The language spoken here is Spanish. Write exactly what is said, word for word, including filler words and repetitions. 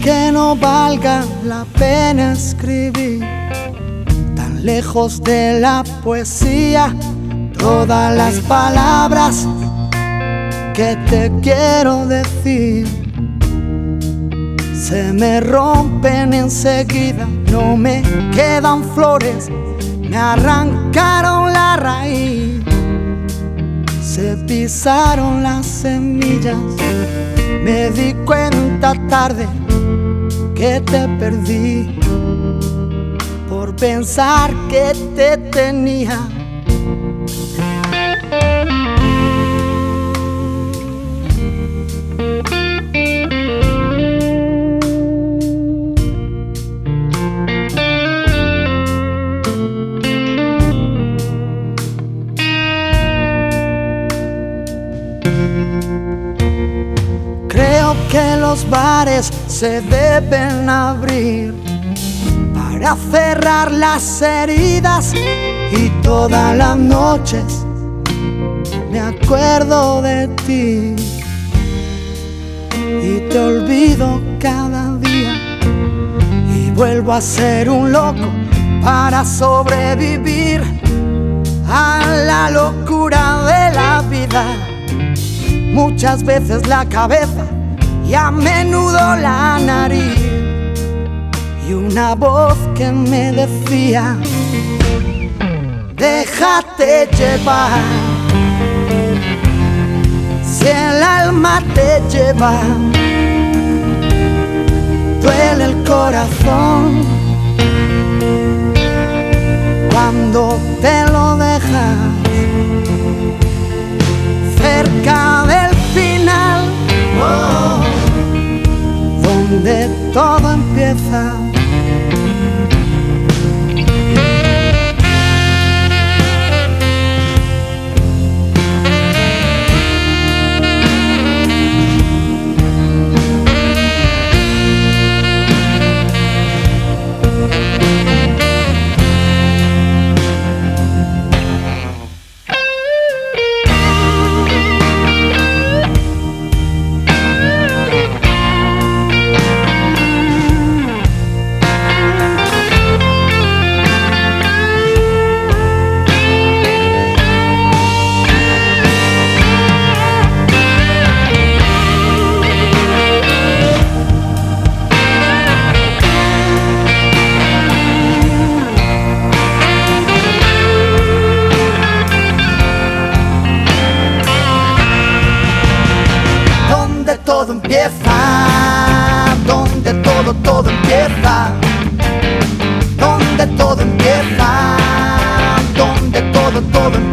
que no valga la pena escribir, tan lejos de la poesía, todas las palabras que te quiero decir se me rompen enseguida. No me quedan flores, me arrancaron la raíz, se pisaron las semillas. Me di cuenta tarde que te perdí por pensar que te tenía. Creo que los bares se deben abrir para cerrar las heridas, y todas las noches me acuerdo de ti y te olvido cada día, y vuelvo a ser un loco para sobrevivir a la locura de la vida. Muchas veces la cabeza y a menudo la nariz, y una voz que me decía: déjate llevar, si el alma te lleva, duele el corazón cuando te lo dejas cerca del final, oh, donde todo empieza. Todo empieza, donde todo, todo empieza, donde todo empieza, donde todo, todo empieza.